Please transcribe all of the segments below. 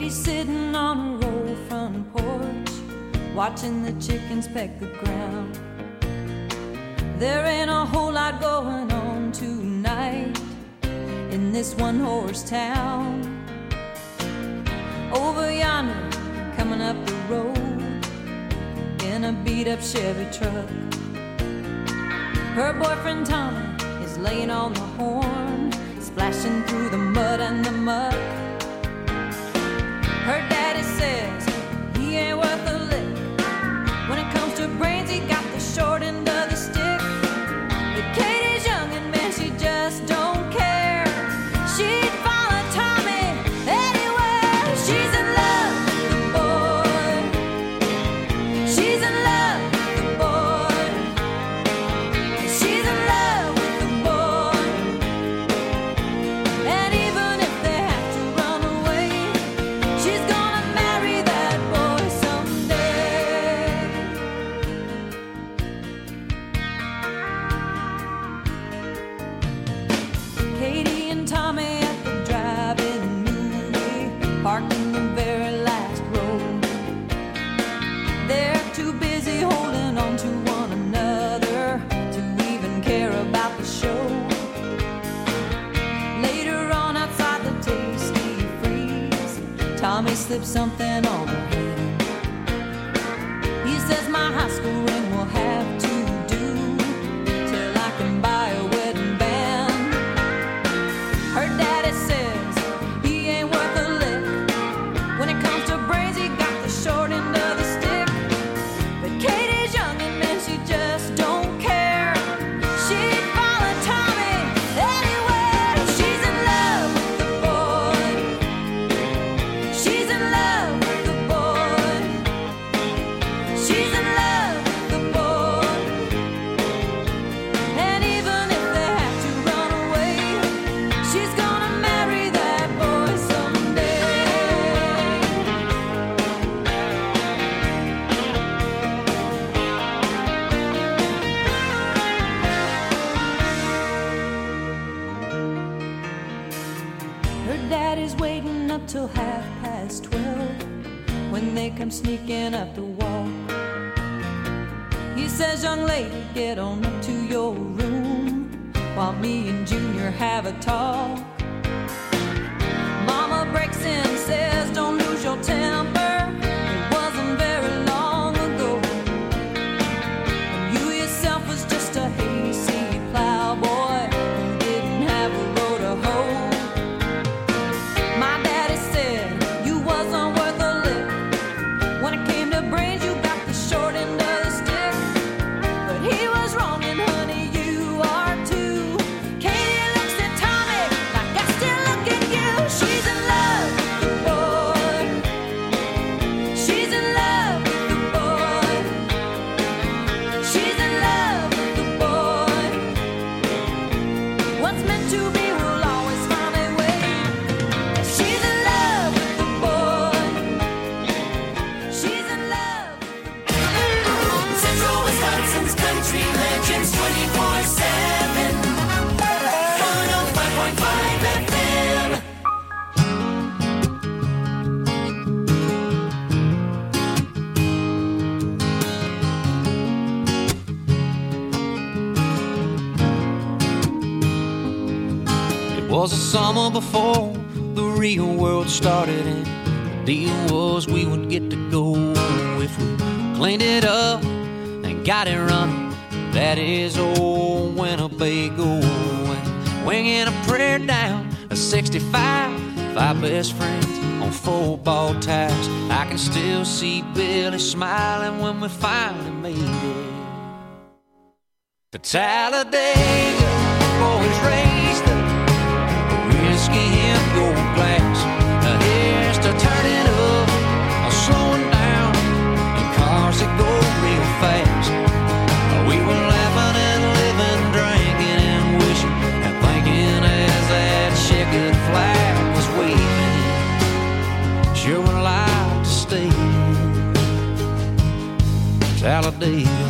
He's sitting on a roll front porch, watching the chickens peck the ground. There ain't a whole lot going on tonight in this one-horse town. Over yonder, coming up the road in a beat-up Chevy truck, her boyfriend Tommy is laying on the horn, splashing through the mud and the muck. Her daddy says he ain't worth a lick. When it comes to brains, he got the short end of the stick. But Katie's young and man, she just don't care. She'd follow Tommy anywhere. She's in love with the boy. She's in love with the boy. She's in love with the boy. And even if they have to run away, she's gonna marry that boy someday. Katie and Tommy at the drive-in movie, parked in the very last row. They're too busy holding on to one another to even care about the show. Later on outside the Tasty Freeze, Tommy slips something on her hand. He says my high school ring will have to do till I can buy a wedding band. Her daddy says he ain't worth a lick. When it comes to brains, he got the short end of the stick. But Katie's young and man, she just don't care. She'd follow Tommy anywhere. She's in love with the boy. She's in love with the boy. She's in love with the boy. And even if they have to run away, she's gonna marry that boy someday. Her daddy's waiting up till 12:30 when they come sneaking up the walk. He says, young lady, get on up to your room while me and Junior have a talk. Mama breaks in, says, don't lose your temper. It wasn't very long ago when you yourself was just a hayseed plowboy who didn't have a row to hoe. My daddy said you wasn't worth a lick. When it came to brains, you got the short end of the stick. But he was wrong, and honey, you are too. Katie looks at Tommy like I still look at you. She's in love with the boy. She's in love with the boy. She's in love with the boy. What's meant to be will always find a way. She's in love with the boy. She's in love. Central Wisconsin's country legends 24/7. 105.5 FM. It was the summer before the real world started, and the deal was we would get to go if we cleaned it up and got it running. That is old Winnebago, and winging a prayer down a 65, 5 best friends on 4-ball tires. I can still see Billy smiling when we finally made it to Talladega. Boys raised the whiskey in gold glass. Now here's to turning up or slowing down in cars that go real fast. We were laughing and living, drinking and wishing and thinking as that checkered flag was waving. Sure would like to stay in Talladega.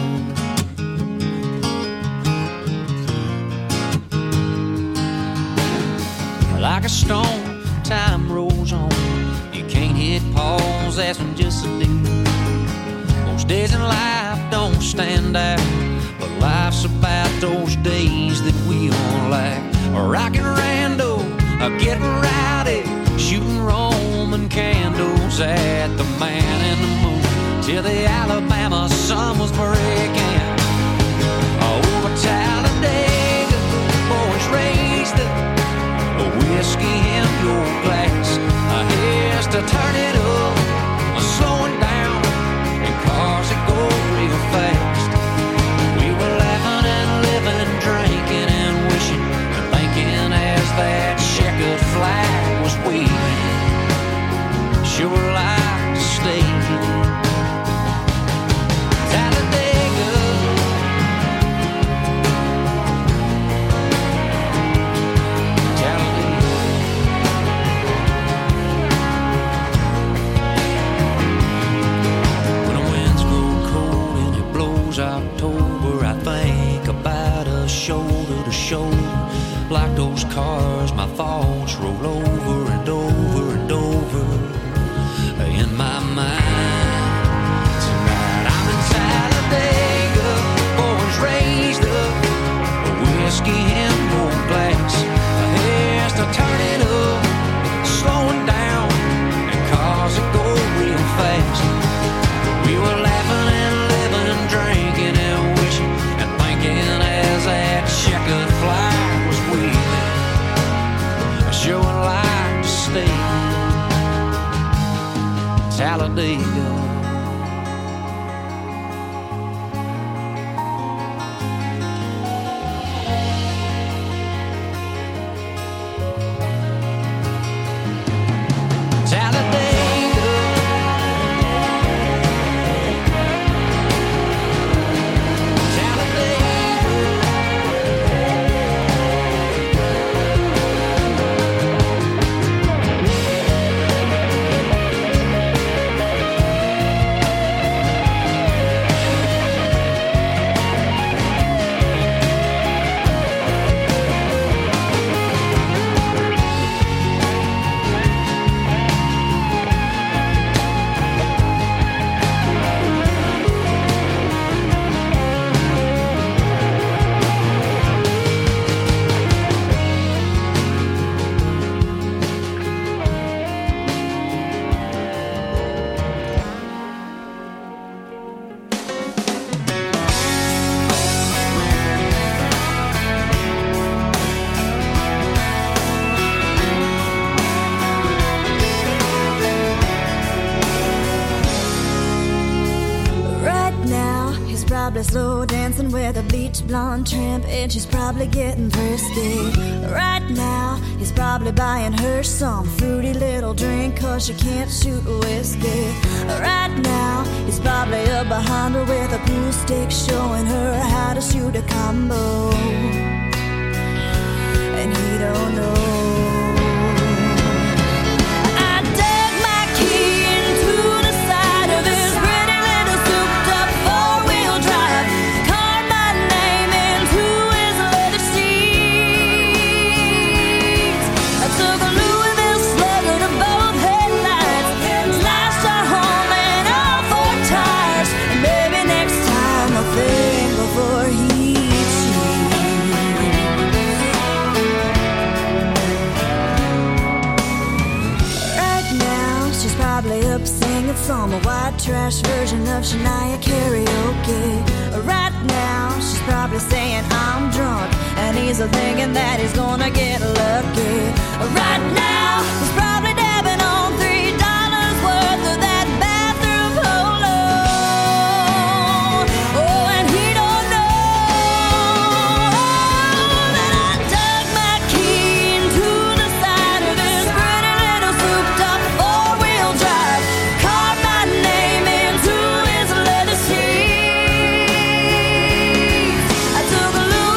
Like a stone, time rolls on. You can't hit pause, asking just to do. Most days in life don't stand out, but life's about those days that we all like. Rockin' rando, getting rowdy, shooting Roman candles at the man in the moon till the Alabama sun was breaking. Over Talladega, boys raised up, a whiskey in your glass. Here's to turn it up, slowing down, and cars that go real fast. We were laughing and living, drinking and wishing and thinking as that checkered flag was waving. Sure like to stay. Talladega, Talladega. When the winds grow cold and it blows October, I think about us shoulder to shoulder. Like those cars, my thoughts roll over and over and over in my mind. Tonight I'm in Talladega, boys raised up, a whiskey in your glass. Here's to turn it up, slowing down, and cars that go real fast. We were laughing and living and drinking and wishing and thinking as that checkered flag was waving. I sure would like to stay. Talladega. Slow dancing with a bleach blonde tramp, and she's probably getting thirsty. Right now, he's probably buying her some fruity little drink, cause she can't shoot whiskey. Right now, he's probably up behind her with a pool stick, showing her how to shoot a combo. And he don't know. Some white trash version of Shania karaoke. Right now, she's probably saying I'm drunk, and he's thinking that he's gonna get lucky. Right now, he's probably dabbing on $3 worth of that bathroom polo. Oh, and he don't know that I dug my key into the side of his pretty little souped-up four-wheel drive.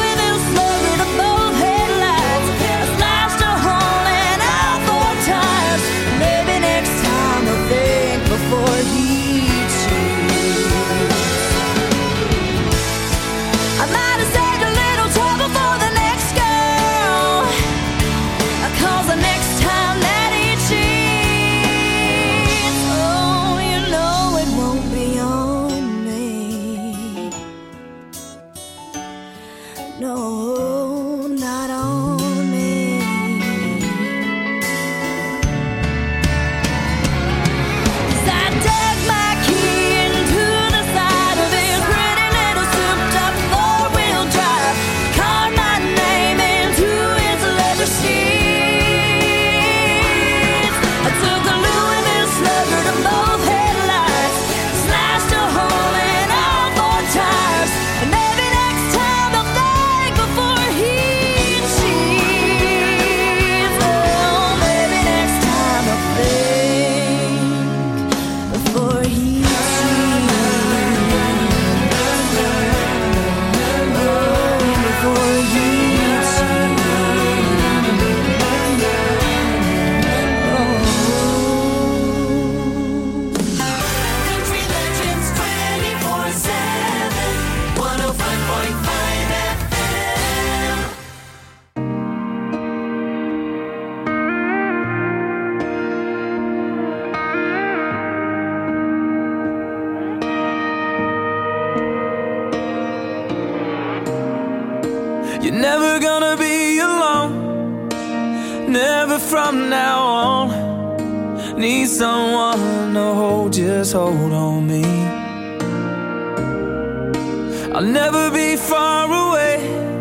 Time You're never gonna be alone, never from now on. Need someone to hold, just hold on me. I'll never be far away,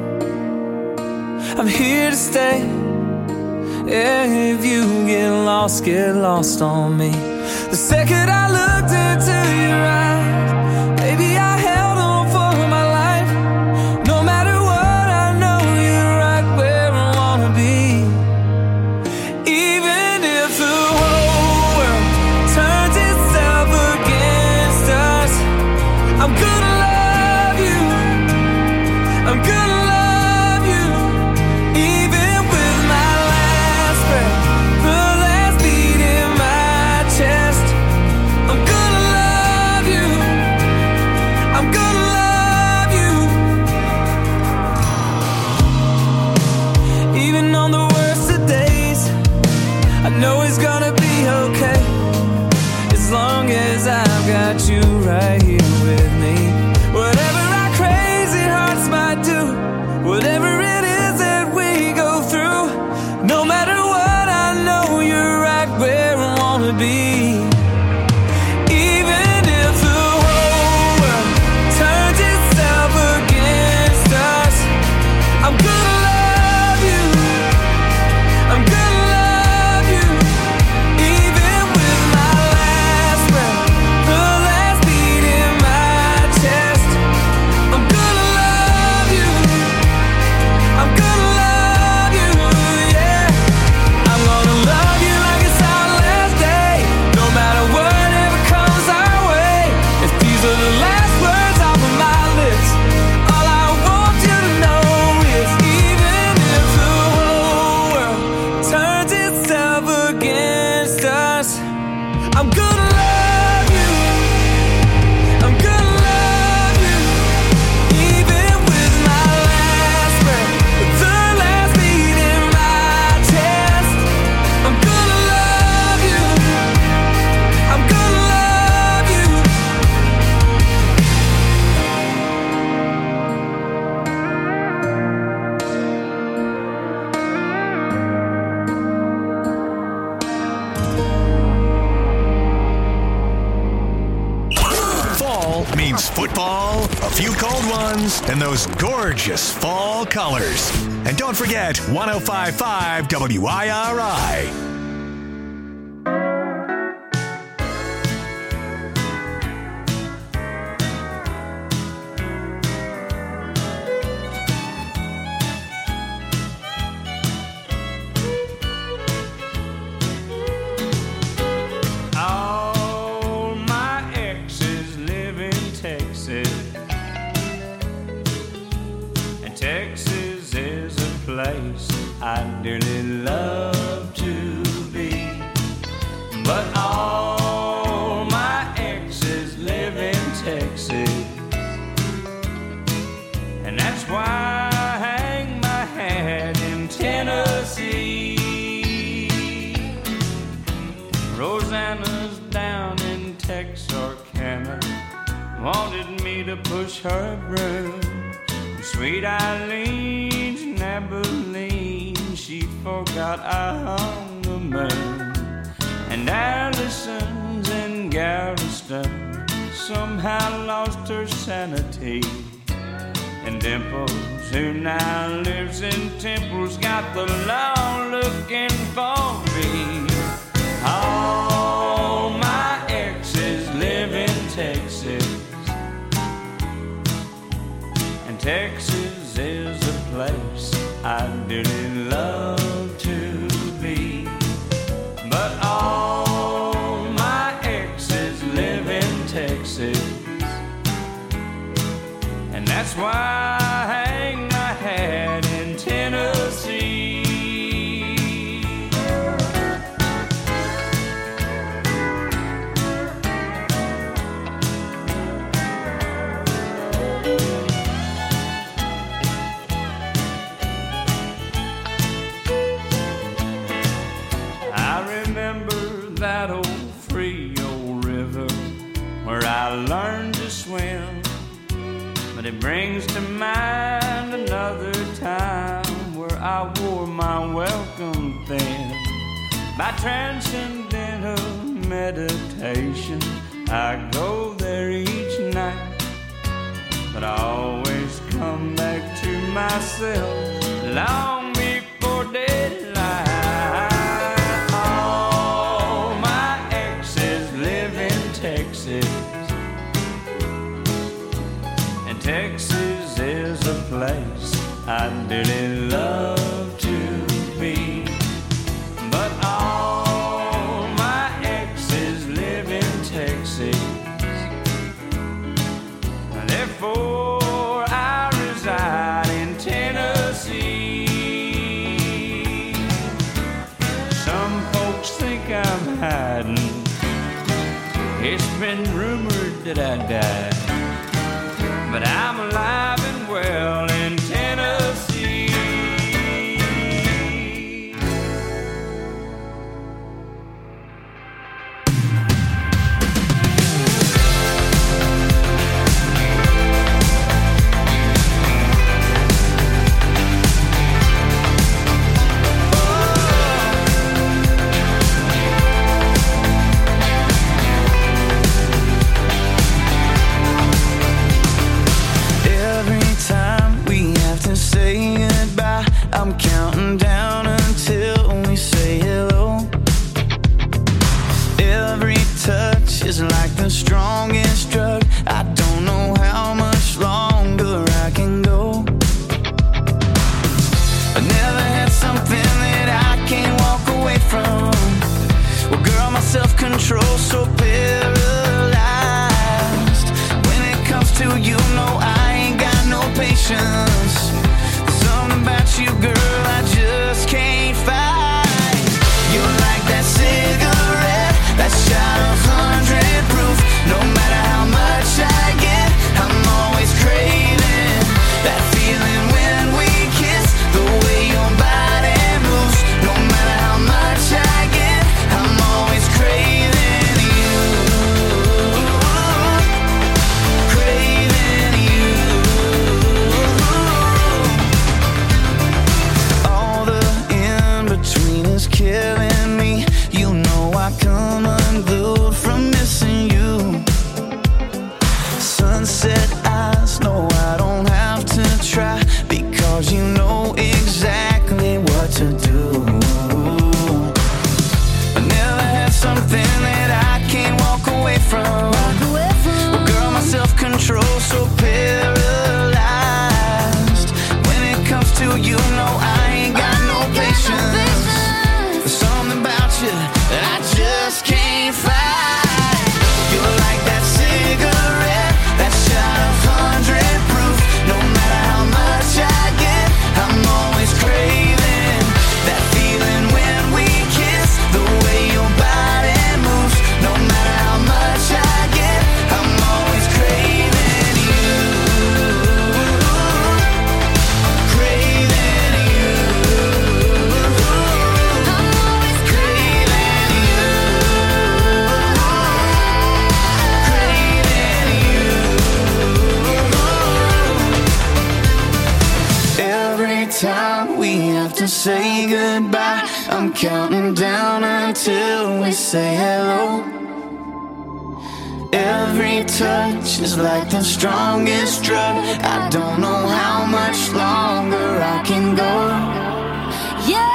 I'm here to stay. Yeah, if you get lost on me. The second I looked into your eyes, baby, I held on for my life. No matter what, I know you're right where I wanna be. Even if the whole world turns itself against us, I'm gonna love you, I'm gonna love you. Even with my last breath, the last beat in my chest, I'm gonna love you, I'm gonna love you. Even on the worst of days, I know it's gonna be okay, as long as I've got you right here with me. Whatever our crazy hearts might do, whatever it is that we go through, no matter what, I know you're right where I wanna be. Even if the whole world turns itself against us, I'm gonna love you, I'm gonna love you. Even with my last breath, the last beat in my chest, I'm gonna love you, I'm gonna love you, yeah. I'm gonna love you like it's our last day, no matter whatever comes our way. If these are the last words off of my lips, all I want you to know is, even if the whole world turns itself against us, I'm gonna love you, I'm gonna love you. Even with my last breath, the last beat in my chest, I'm gonna love you, I'm gonna love you. Fall means football, a few cold ones, and those gorgeous fall colors. And don't forget 105.5 WIRI. All my exes live in Texas, and Texas is a place I dearly love to be. But all my exes live in Texas, and that's why I hang my hat in Tennessee. Rosanna's down in Texarkana, wanted me to push her broom. Sweet Eileen's in Abilene, she forgot I hung the moon. And Allison's in Galveston, somehow lost her sanity. And Dimples, who now lives in Temple's, got the law looking for me. All my exes live in Texas, and Texas is a place I dearly love to be. But all my exes live in Texas, and that's why I hang my hat in Tennessee. That old Frio River where I learned to swim, but it brings to mind another time I wore my welcome thin. By transcendental meditation, I go there each night, but I always come back to myself long before daylight. All my exes live in Texas, and Texas is a place I dearly love to be. But all my exes live in Texas, therefore I reside in Tennessee. Some folks think I'm hiding. It's been rumored that I died, but I'm alive and well in Tennessee. Say goodbye, I'm counting down until we say hello. Every touch is like the strongest drug. I don't know how much longer I can go. I never had something that I can't walk away from. Well, girl, my self-control so paralyzed. When it comes to you, no, I ain't got no patience. About you, girl, I just can't fight. You're like that cigarette, that shot of 100 proof. No matter how much I get, I'm always craving that feeling when we kiss. The way your body moves. No matter how much I get, I'm always craving you. Craving you. Killing me, you know I come unglued from missing you. Sunset eyes, no, I don't have to try, because you know exactly what to do. I never had something that I can't walk away from. Well, girl, my self-control so paralyzed. When it comes to you, no, I ain't got no patience. That I just can't fight. You're like that cigarette, that shot of 100 proof. No matter how much I get, I'm always craving that feeling when we kiss. The way your body moves. No matter how much I get, I'm always craving you. Craving you. Time we have to say goodbye, I'm counting down until we say hello. Every touch is like the strongest drug. I don't know how much longer I can go. Yeah.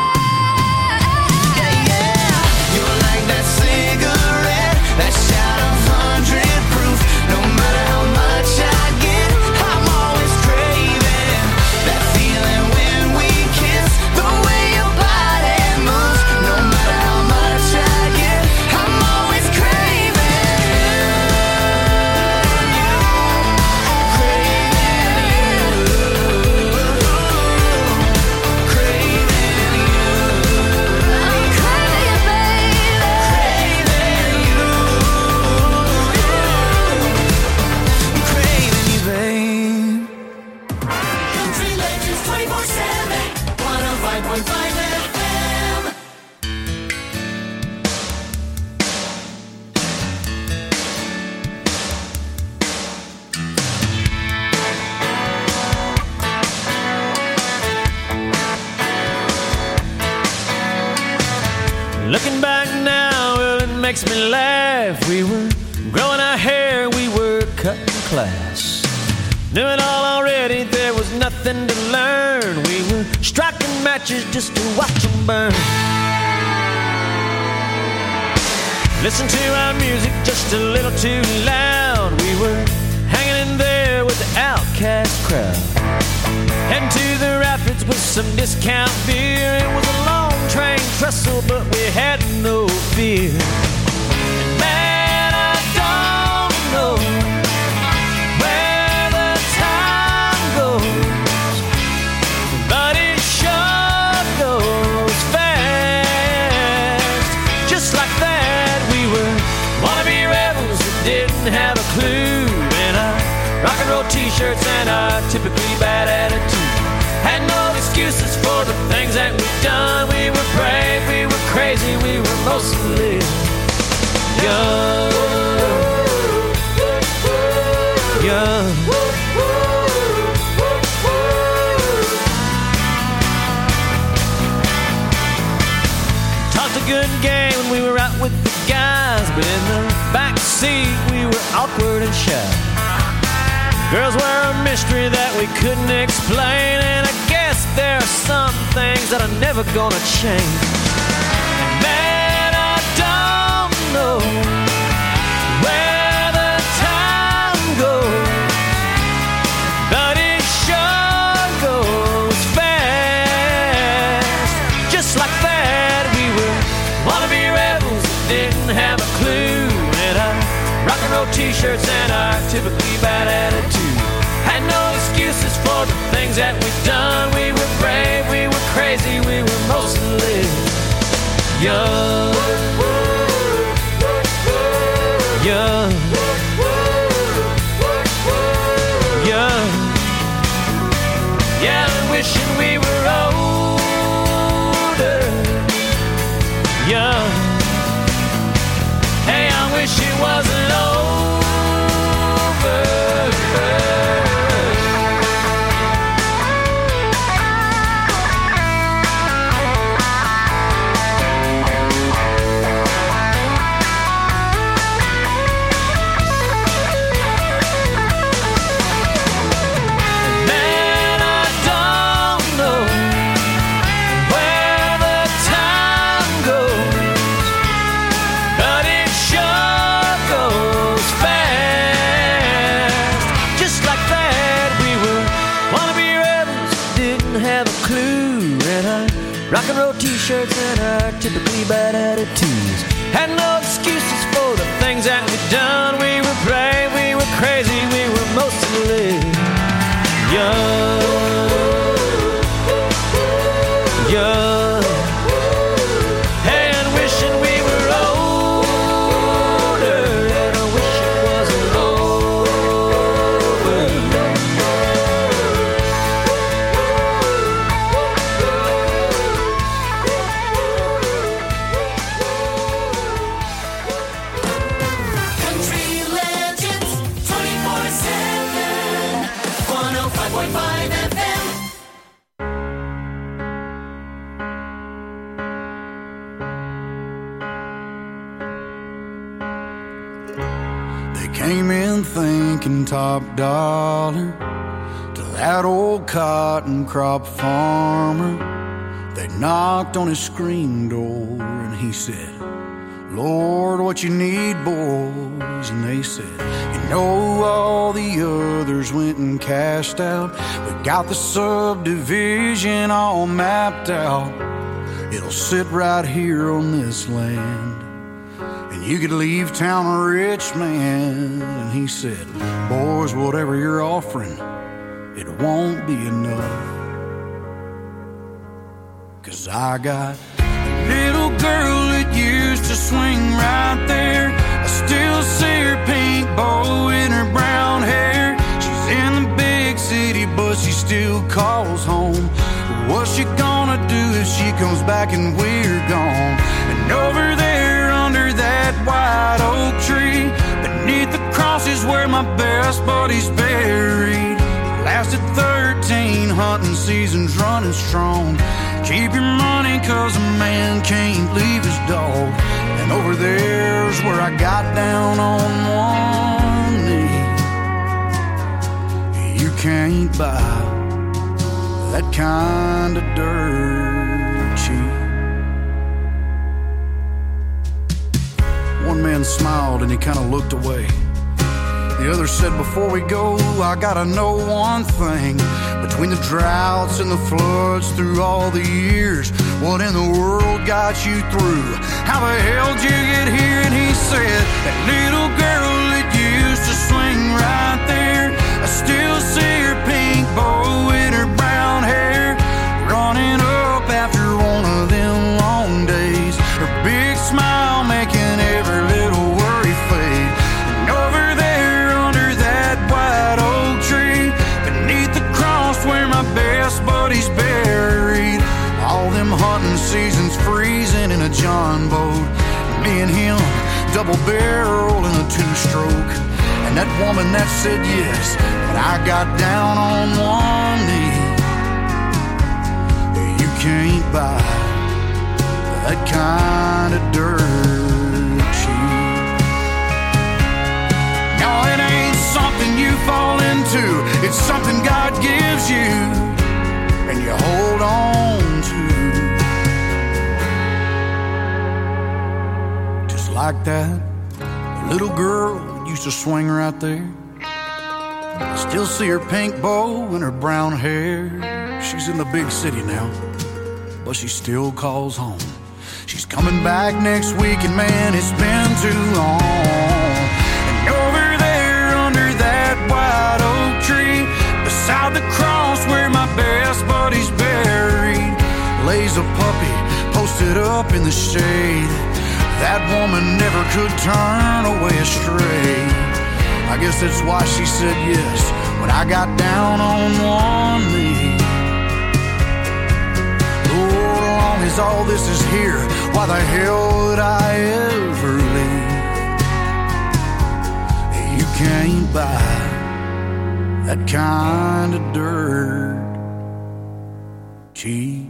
You're like that cigarette, that shot of 100 proof. No matter how much I get, I'm always craving that feeling when we kiss. The way your body moves. No matter how much I get, I'm always craving you. Craving you. Craving Looking back now, well, it makes me laugh. We were growing our hair, we were cutting class. Knew it all already, there was nothing to learn. We were striking matches just to watch them burn. Listen to our music just a little too loud. We were hanging in there with the outcast crowd. Heading to the rapids with some discount beer. It was a long train trestle, but we had no fear. And man, I don't know where the time goes, but it sure goes fast. Just like that, we were wannabe rebels that didn't have a clue. And our rock and roll t-shirts and our typically bad attitude had no excuses for the things that we've done. We were brave, we were crazy, we were mostly young. Young. Talked a good game when we were out with the guys, but in the back seat we were awkward and shy. Girls were a mystery that we couldn't explain, and I guess there are some things that are never gonna change. And man, I don't know where the time goes, but it sure goes fast. Just like that, we were wannabe rebels that didn't have a clue. And our rock and roll t-shirts and our typically bad attitude had no excuses for the things that we've done. We were brave, we were crazy, we were mostly young. Young. Young. Yeah, wishing we were older. Young. Hey, I wish it wasn't over. Rock and roll t-shirts and our typically bad attitudes had no excuses for the things that we'd done. We were brave, we were crazy, we were mostly young. Young. Hey, and wishing we were older, and I wish it wasn't over. Came in thinking top dollar to that old cotton crop farmer. They knocked on his screen door and he said, Lord, what you need, boys? And they said, you know, all the others went and cashed out. We got the subdivision all mapped out. It'll sit right here on this land. You could leave town a rich man. And he said, boys, whatever you're offering, it won't be enough. 'Cause I got a little girl that used to swing right there. I still see her pink bow in her brown hair. She's in the big city, but she still calls home. What's she gonna do if she comes back and we're gone? And over there under that white oak tree, beneath the cross is where my best buddy's buried. Lasted 13 hunting seasons running strong. Keep your money, cause a man can't leave his dog. And over there's where I got down on one knee. You can't buy that kind of dirt cheap. One man smiled and he kind of looked away. The other said, before we go, I gotta know one thing. Between the droughts and the floods through all the years, what in the world got you through? How the hell did you get here? And he said, that little girl that used to swing right there, I still see her pink bow in her brown hair, running up after one of them long days, her big smile making every little worry fade. And over there under that white oak tree, beneath the cross where my best buddy's buried, all them hunting seasons freezing in a John boat, me and him double barrel in a two-stroke. And that woman that said yes, but I got down on one knee. You can't buy that kind of dirt cheap. No, it ain't something you fall into, it's something God gives you and you hold on to. Just like that little girl used to swing right there. I still see her pink bow and her brown hair. She's in the big city now, but she still calls home. She's coming back next week, and man, it's been too long. And over there under that white oak tree, beside the cross where my best buddy's buried, lays a puppy posted up in the shade. That woman never could turn away astray. I guess that's why she said yes when I got down on one knee. Lord, as long as all this is here, why the hell would I ever leave? You can't buy that kind of dirt cheap.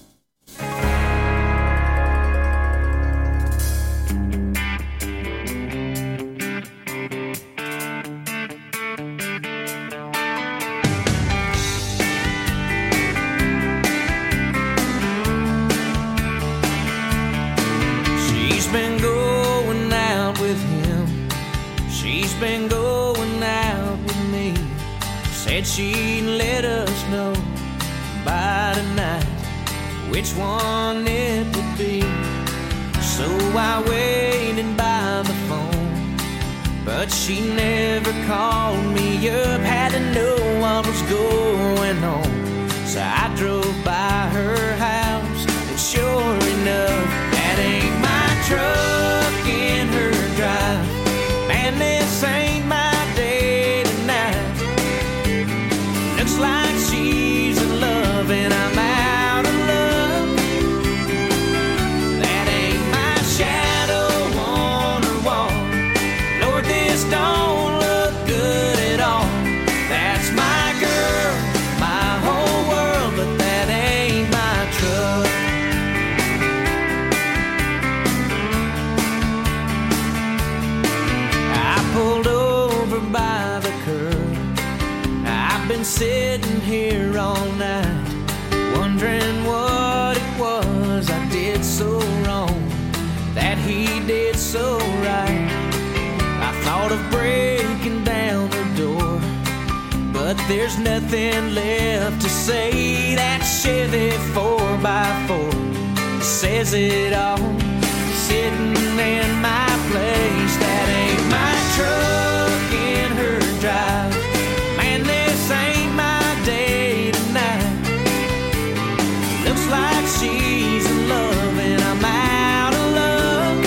Been going out with me. Said she'd let us know by tonight which one it would be. So I waited by the phone, but she never called me up. Had to know what was going on, so I drove by her house, and sure enough, that ain't my truck in her drive. Man, this ain't my day tonight. Looks like she's in love and I'm out of love. That ain't my shadow on her wall. Lord, this don't look good at all. That's my girl, my whole world, but that ain't my truck. Pulled over by the curb. I've been sitting here all night, wondering what it was I did so wrong, that he did so right. I thought of breaking down the door, but there's nothing left to say. That Chevy 4x4 says it all, sitting in my place. That ain't my truck in her drive. Man, this ain't my day tonight. Looks like she's in love and I'm out of love.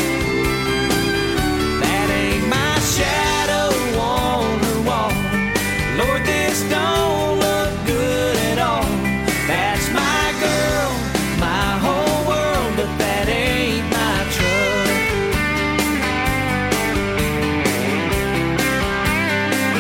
That ain't my shadow on her wall. Lord, this don't look good at all. That's my girl, my whole world, but that ain't my truck.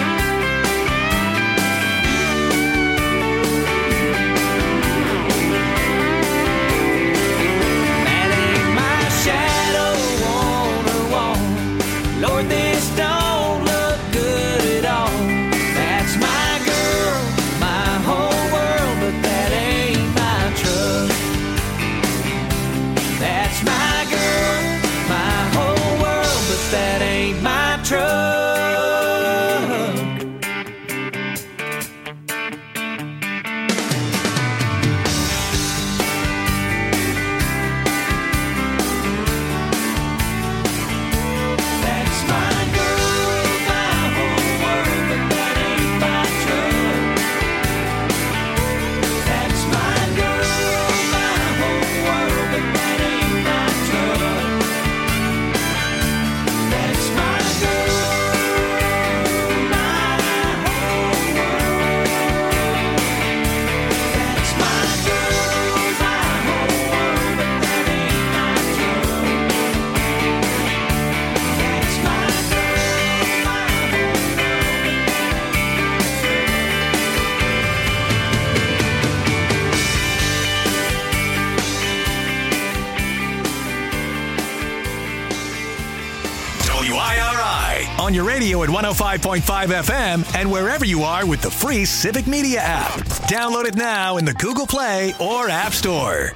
radio at 105.5 FM and wherever you are with the free Civic Media app. Download it now in the Google Play or App Store.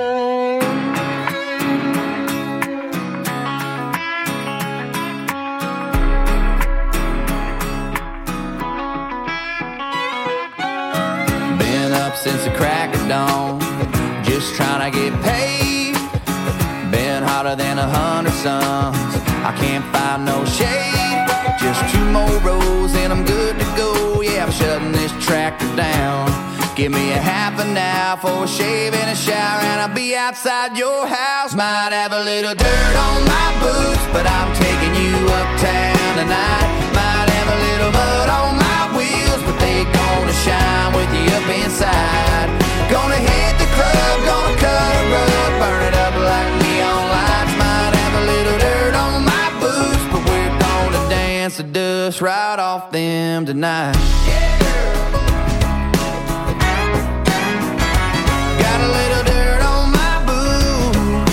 Been up since the crack of dawn, just trying to get paid. Been hotter than 100 suns, I can't find no shade. Just 2 more rows and I'm good to go. Yeah, I'm shutting this tractor down. Give me a half an hour for a shave and a shower, and I'll be outside your house. Might have a little dirt on my boots, but I'm taking you uptown tonight. Might have a little mud on my wheels, but they gonna shine with you up inside. Gonna hit the club, gonna cut a rug, burn it up like neon lights. Might have a little dirt on my boots, but we're gonna dance the dust right off them tonight. Got a little dirt on my boots.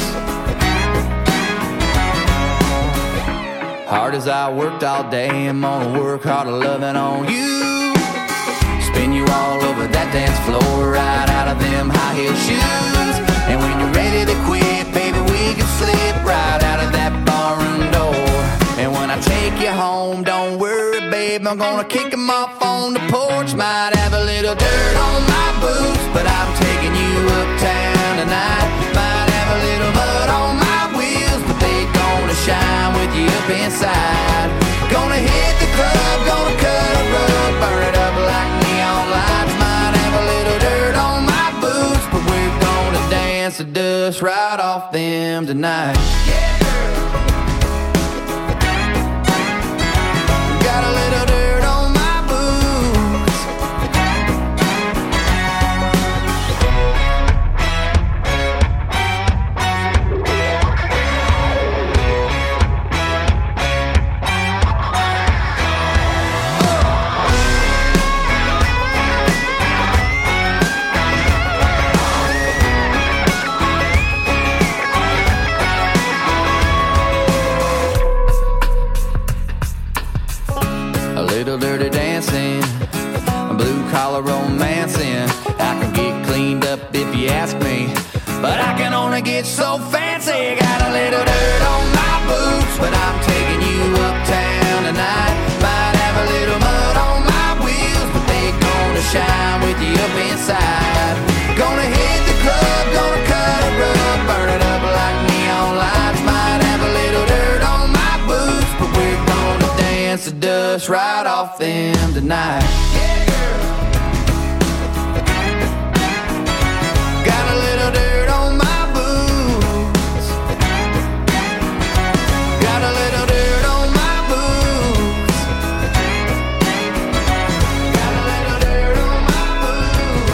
Hard as I worked all day, I'm gonna work harder loving on you. Spin you all over that dance floor, right out of them high heel shoes. And when you're ready to quit, baby, we can slip right out of that barroom door. And when I take you home, don't worry, babe, I'm gonna kick them off on the porch. Might have a little dirt on my boots, but I'm taking you uptown tonight. Might have a little mud on my wheels, but they gonna shine with you up inside. Gonna hit the club, gonna cut a rug, burn it up like neon lights. Might have a little dirt on my boots, but we're gonna dance the dust right off them tonight. Got a little dirt on my boots. A little dirty dancing, blue collar romancing. I can get cleaned up if you ask me, but I can only get so fancy. Got a little dirt on my boots, but I'm taking you uptown tonight. Might have a little mud on my wheels, but they gonna shine with you up inside. Gonna hit the club, gonna cut a rug, burn it up like neon lights. Might have a little dirt on my boots, but we're gonna dance the dust right off them tonight. Got a little dirt on my boots. Got a little dirt on my boots. Got a little dirt on my boots.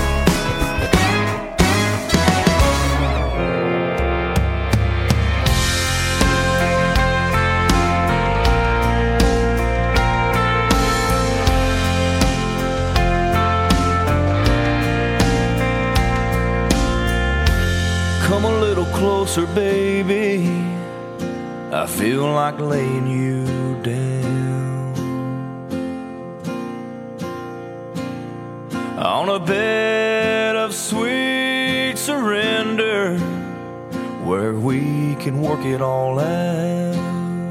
Come a little closer, baby. I feel like laying you down on a bed of sweet surrender, where we can work it all out.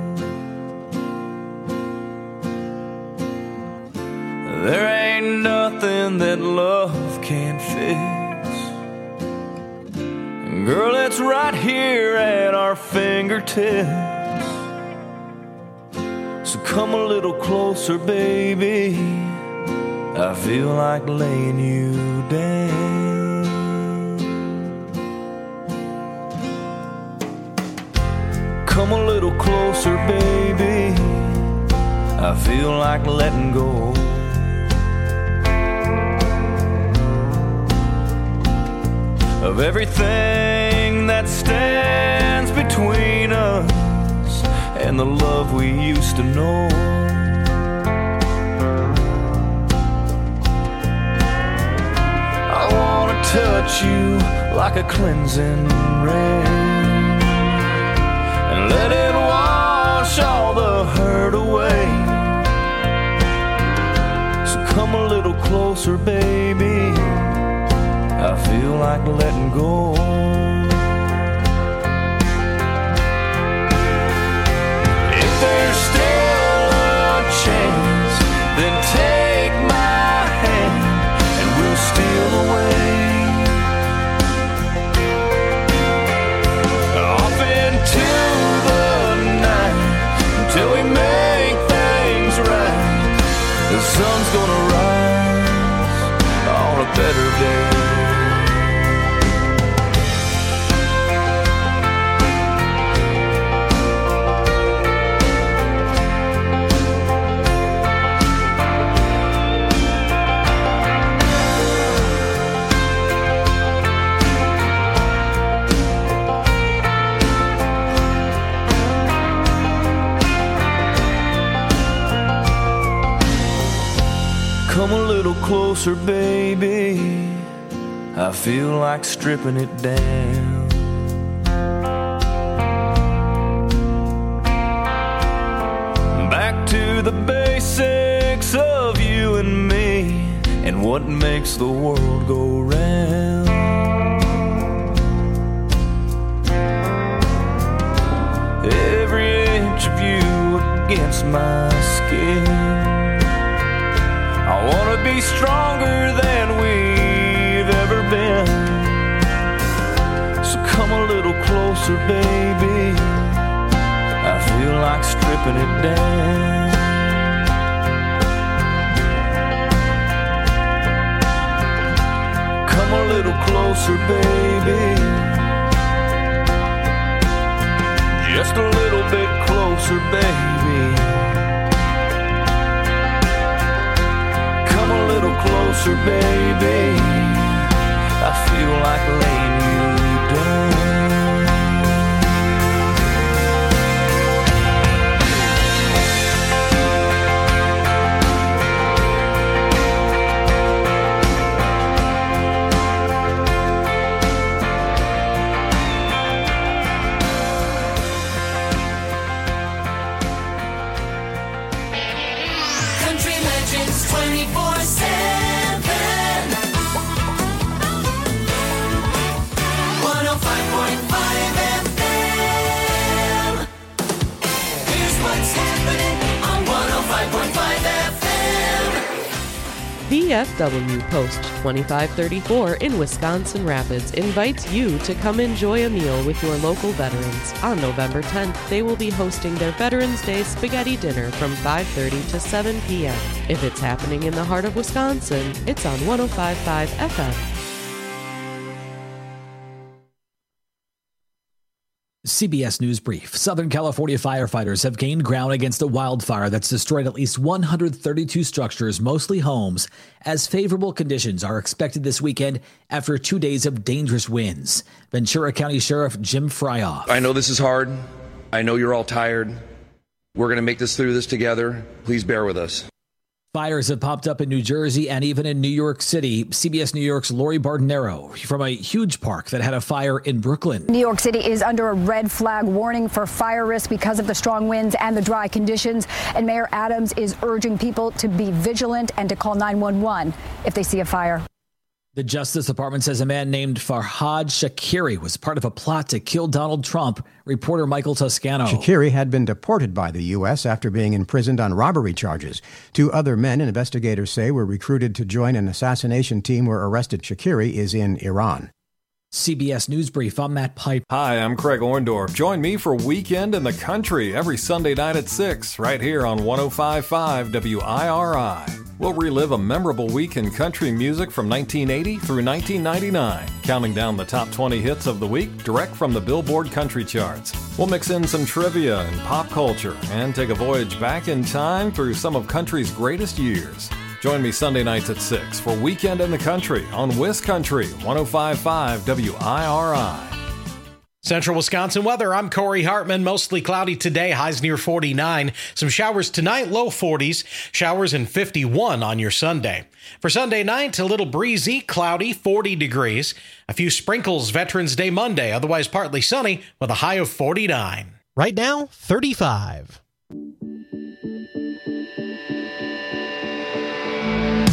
There ain't nothing that love can't fix. Girl, it's right here at our fingertips. So come a little closer, baby. I feel like laying you down. Come a little closer, baby. I feel like letting go. Of everything that stands between us and the love we used to know. I wanna touch you like a cleansing rain and let it wash all the hurt away. Come a little closer, baby. I feel like letting go. If there's still a chance, then take my hand and we'll steal away off into the night until we make things right. The sun's gonna rise on a better day. Come a little closer, baby. I feel like stripping it down. Back to the basics of you and me and what makes the world go round. Every inch of you against my skin. I wanna be stronger than we've ever been. So come a little closer, baby. I feel like stripping it down. Come a little closer, baby. Just a little bit closer, baby. A little closer, baby. I feel like laying you down. Country Legends 24/7. 105.5 FM. Here's what's happening on 105.5 FM. VFW Post 2534 in Wisconsin Rapids invites you to come enjoy a meal with your local veterans. On November 10th, they will be hosting their Veterans Day Spaghetti Dinner from 5:30 to 7 p.m. If it's happening in the heart of Wisconsin, it's on 105.5 FM. CBS News Brief. Southern California firefighters have gained ground against a wildfire that's destroyed at least 132 structures, mostly homes, as favorable conditions are expected this weekend after 2 days of dangerous winds. Ventura County Sheriff Jim Fryoff. I know this is hard. I know you're all tired. We're going to make this through this together. Please bear with us. Fires have popped up in New Jersey and even in New York City. CBS New York's Lori Bardinero from a huge park that had a fire in Brooklyn. New York City is under a red flag warning for fire risk because of the strong winds and the dry conditions. And Mayor Adams is urging people to be vigilant and to call 911 if they see a fire. The Justice Department says a man named Farhad Shakiri was part of a plot to kill Donald Trump. Reporter Michael Toscano. Shakiri had been deported by the U.S. after being imprisoned on robbery charges. 2 other men, investigators say, were recruited to join an assassination team where arrested Shakiri is in Iran. CBS News Brief. I'm Matt Pipe. Hi, I'm Craig Orndorff. Join me for Weekend in the Country every Sunday night at 6, right here on 105.5 WIRI. We'll relive a memorable week in country music from 1980 through 1999, counting down the top 20 hits of the week direct from the Billboard Country Charts. We'll mix in some trivia and pop culture and take a voyage back in time through some of country's greatest years. Join me Sunday nights at 6 for Weekend in the Country on WisCountry 105.5 WIRI. Central Wisconsin weather. I'm Corey Hartman. Mostly cloudy today. Highs near 49. Some showers tonight, low 40s. Showers in 51 on your Sunday. For Sunday night, a little breezy, cloudy, 40 degrees. A few sprinkles Veterans Day Monday. Otherwise partly sunny with a high of 49. Right now, 35.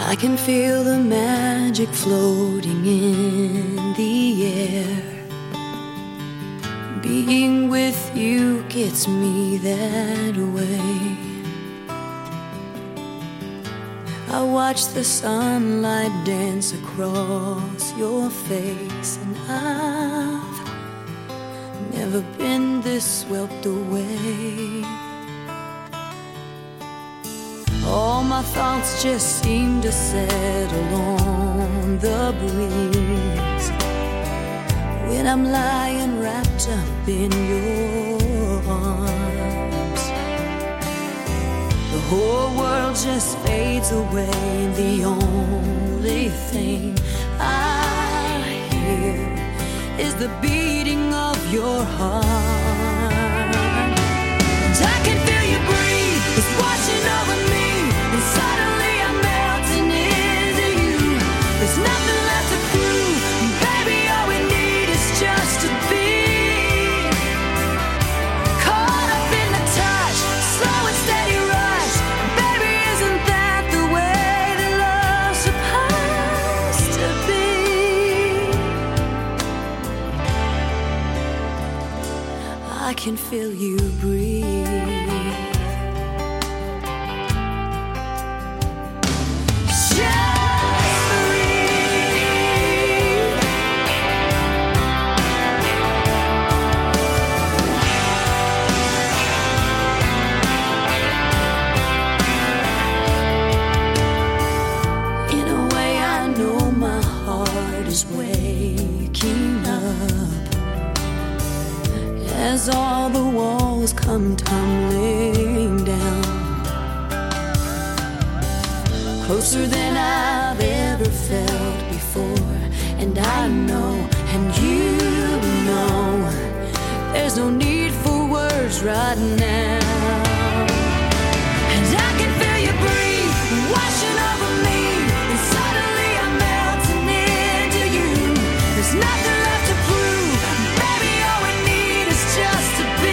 I can feel the magic floating in the air. Being with you gets me that way. I watch the sunlight dance across your face, and I've never been this swept away. All my thoughts just seem to settle on the breeze when I'm lying wrapped up in your arms. The whole world just fades away, and the only thing I hear is the beating of your heart. And I can feel you breathe, it's washing over me, and suddenly I'm melting into you. There's nothing left to prove, baby, all we need is just to be caught up in the touch, slow and steady rush. Baby, isn't that the way that love's supposed to be? I can feel you breathe. As all the walls come tumbling down, closer than I've ever felt before. And I know, and you know, there's no need for words right now. And I can feel you breathe, washing over me, and suddenly I'm melting into you. There's nothing left to prove, baby, all we need is just to be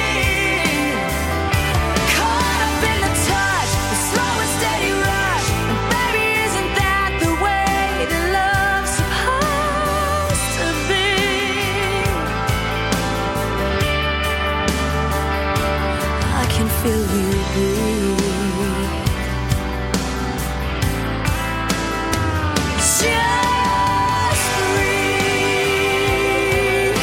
caught up in the touch, the slow and steady rush. And baby, isn't that the way that love's supposed to be? I can feel you breathe. Just breathe.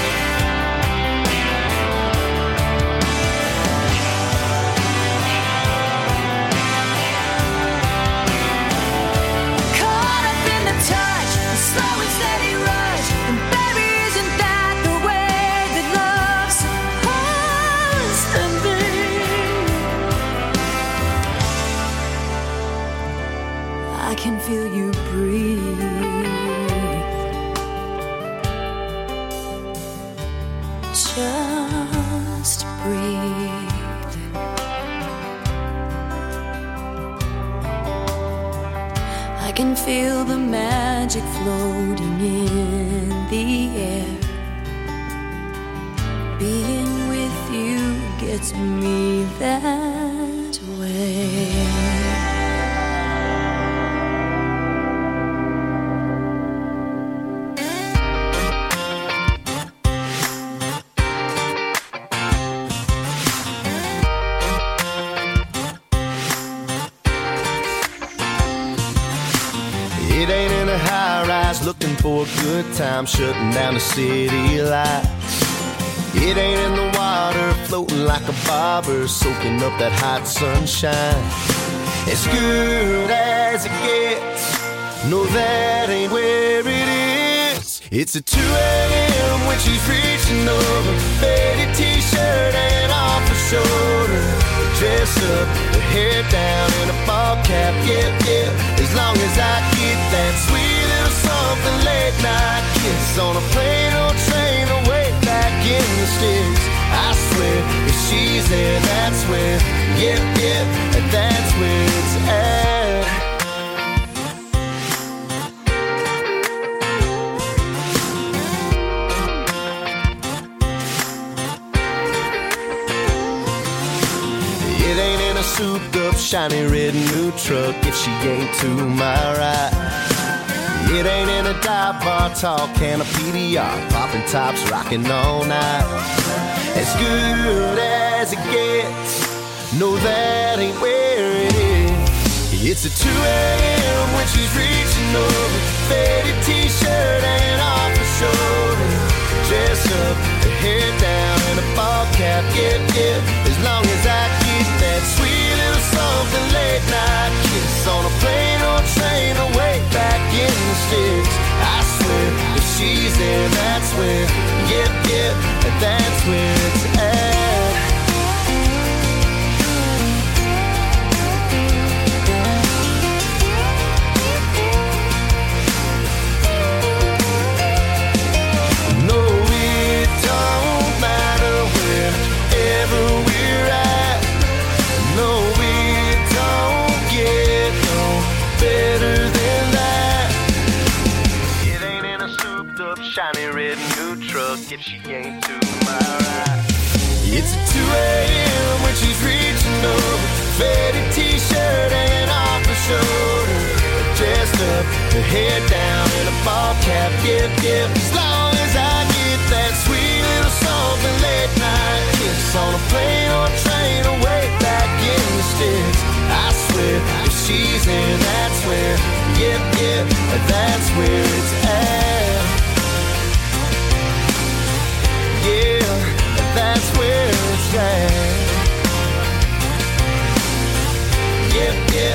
Caught up in the touch, the slow and steady rush. And baby, isn't that the way that love's supposed to be? I can feel you breathe. Just breathe. I can feel the magic floating in the air. Being with you gets me that way. It ain't in a high rise looking for a good time, shutting down the city lights. It ain't in the water floating like a bobber, soaking up that hot sunshine. As good as it gets, no, that ain't where it is. It's at 2 a.m. when she's reaching over, faded t-shirt and off her shoulder. Dress up, her hair down in a ball cap, yeah, yeah. As long as I get that sweet little something late night kiss on a plane or train away back in the sticks. I swear, if she's there, that's where, yeah, yeah, that's where it's at. It ain't in a a souped up, shiny red new truck if she ain't to my right. It ain't in a dive bar, tall can of PBR, popping tops, rocking all night. As good as it gets, no, that ain't where it is. It's at 2 a.m. when she's reaching over, faded t-shirt hanging off her shoulder, dress up, her hair down, and a ball cap, yep, as long as I get that sweet little something late night kiss on a plane or train away back in the sticks. I swear, if she's there, that's where, yep, that's where it's at. Shiny red new truck if she ain't to my right. It's at 2 a.m. when she's reaching over, faded t-shirt hanging off her shoulder, dressed up, her hair down, and a ball cap, yep, as long as I get that sweet little something late night kiss on a plane or train away back in the sticks. I swear, if she's in, that's where, yep, that's where it's at. Yeah, that's where it's at. Yep,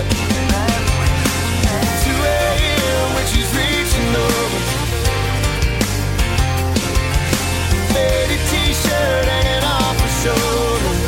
2 a.m. when she's reaching over, faded t-shirt hanging off her shoulder.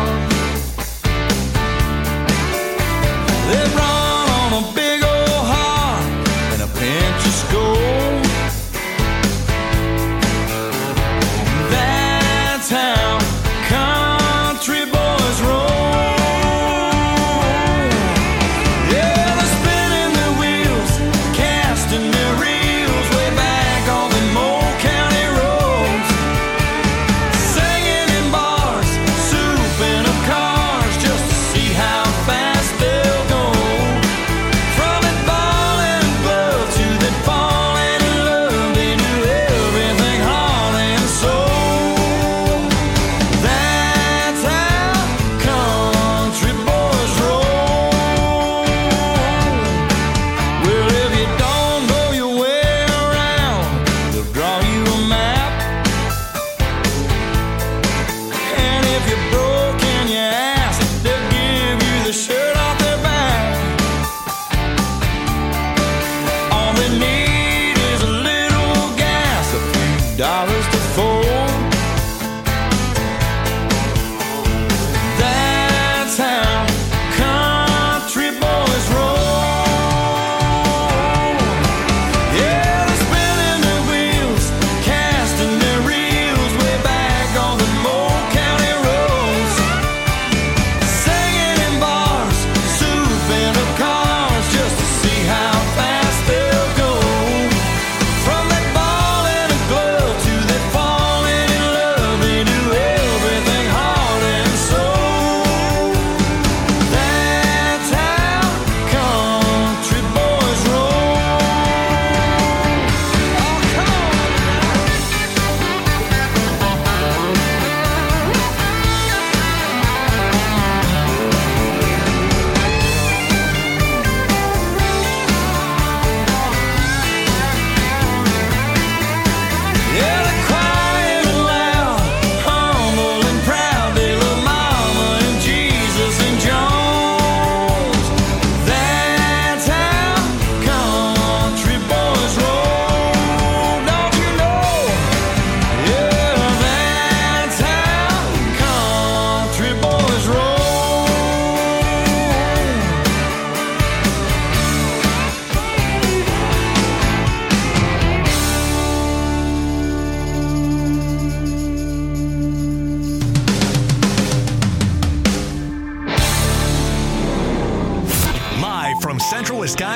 They run on a big old hog.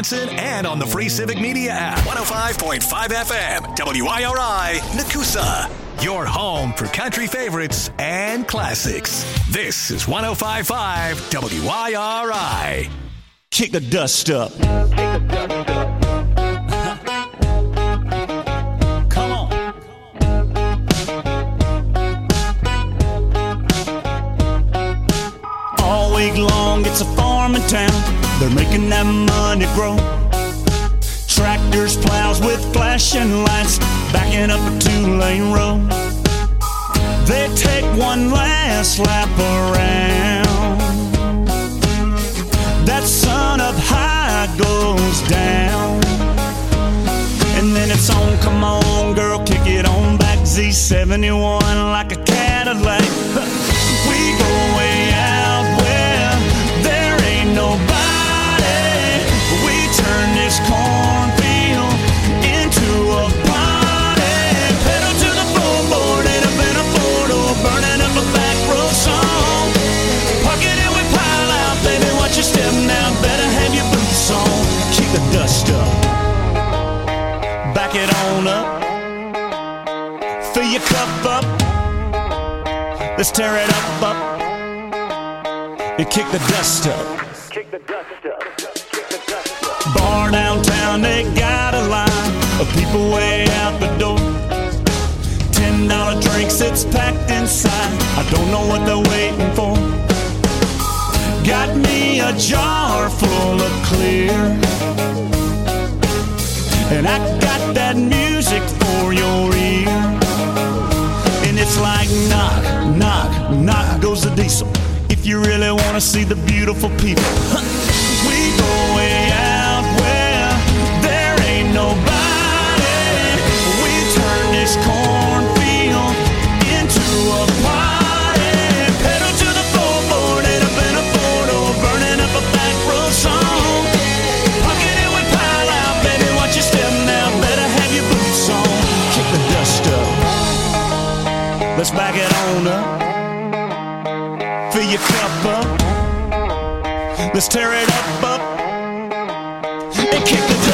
Wisconsin and on the free Civic Media app. 105.5 FM, WIRI, Nakusa. Your home for country favorites and classics. This is 105.5 WIRI. Kick the dust up. Come on. All week long, it's a farming town. They're making that money grow. Tractors, plows with flashing lights, backing up a 2-lane road. They take one last lap around. That sun up high goes down. And then it's on, come on girl, kick it on back. Z71 like a Cadillac. We go way out where there ain't nobody. We turn this cornfield into a party. Pedal to the floorboard and up in a four-door, burning up a back road song. Park it and we pile out, baby, watch your step now. Better have your boots on. Kick the dust up. Back it on up. Fill your cup up. Let's tear it up. And kick the dust up. Bar downtown, they got a line of people way out the door. $10 drinks, it's packed inside. I don't know what they're waiting for. Got me a jar full of clear, and I got that music for your ear. And it's like knock, knock, knock goes the diesel. If you really want to see the beautiful people, we go way out where there ain't nobody. We turn this cornfield into a party. Pedal to the floorboard and up in a four-door, burning up a back road song. Pocket it with pile out, baby, watch your step now. Better have your boots on. Kick the dust up. Let's back it on up. Fill your cup up. Let's tear it up. And kick the